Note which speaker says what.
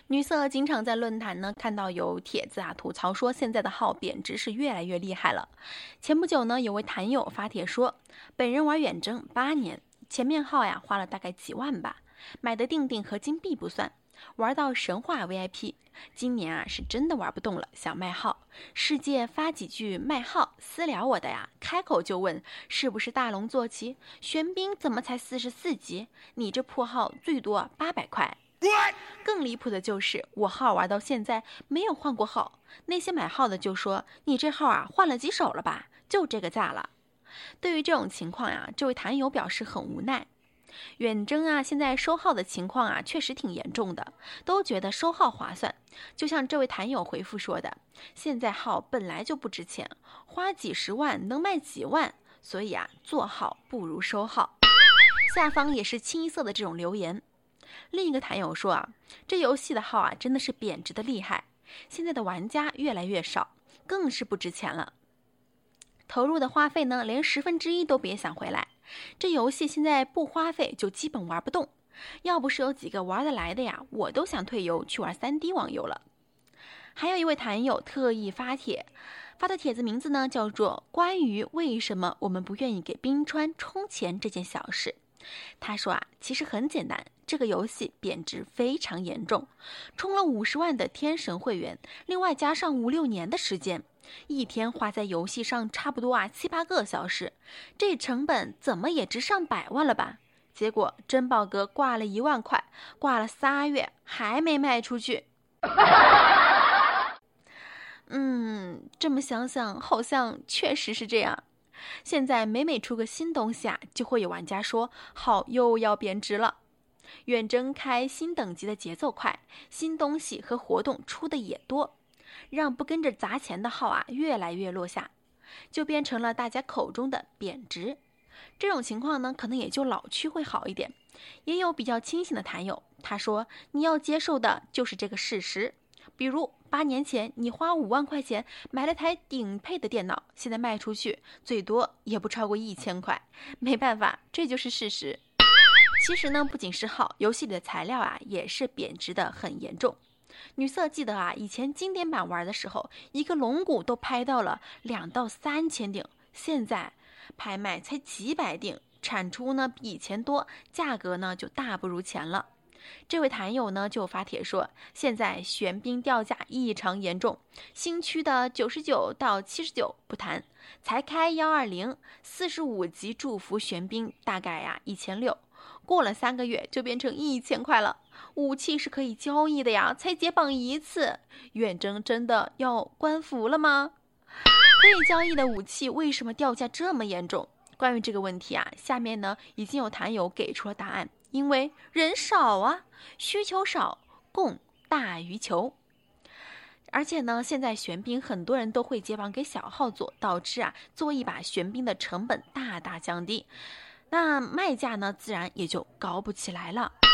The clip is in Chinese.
Speaker 1: 女色经常在论坛呢看到有帖子吐槽说现在的号贬值是越来越厉害了。前不久呢，有位坛友发帖说，本人玩远征8年，前面号花了大概几万吧，买的定和金币不算，玩到神话 VIP， 今年是真的玩不动了，想卖号。世界发几句卖号私聊我的开口就问是不是大龙坐骑，玄彬怎么才44级，你这破号最多800块。更离谱的就是我号玩到现在没有换过号，那些买号的就说你这号换了几手了吧，就这个价了。对于这种情况这位坛友表示很无奈。远征现在收号的情况确实挺严重的，都觉得收号划算。就像这位坛友回复说的，现在号本来就不值钱，花几十万能卖几万，所以做号不如收号。下方也是清一色的这种留言。另一个坛友说这游戏的号真的是贬值的厉害，现在的玩家越来越少，更是不值钱了。投入的花费呢，连1/10都别想回来。这游戏现在不花费就基本玩不动，要不是有几个玩得来的我都想退游去玩3D 网游了。还有一位坛友特意发的帖子名字呢叫做关于为什么我们不愿意给冰川充钱这件小事。他说其实很简单，这个游戏贬值非常严重，充了50万的天神会员，另外加上5、6年的时间，一天花在游戏上差不多7、8个小时，这成本怎么也值上百万了吧？结果珍宝阁挂了1万块，挂了3月还没卖出去。这么想想好像确实是这样。现在每出个新东西就会有玩家说号又要贬值了。远征开新等级的节奏快，新东西和活动出的也多，让不跟着砸钱的号越来越落下，就变成了大家口中的贬值。这种情况呢，可能也就老区会好一点。也有比较清醒的坛友，他说你要接受的就是这个事实。比如8年前你花5万块钱买了台顶配的电脑，现在卖出去最多也不超过1000块，没办法，这就是事实。其实呢，不仅是号，游戏里的材料也是贬值的很严重。女色记得以前经典版玩的时候，一个龙骨都拍到了2到3千锭，现在拍卖才几百锭，产出呢比以前多，价格呢就大不如前了。这位坛友呢就发帖说，现在玄彬掉价异常严重，新区的99到79不谈，才开120，45级祝福玄彬大概1600，过了3个月就变成1000块了。武器是可以交易的才解绑1次，远征真的要关服了吗？可以交易的武器为什么掉价这么严重？关于这个问题下面呢已经有坛友给出了答案，因为人少需求少，供大于求。而且呢，现在玄彬很多人都会解绑给小号做，导致做一把玄彬的成本大大降低，那卖价呢自然也就高不起来了。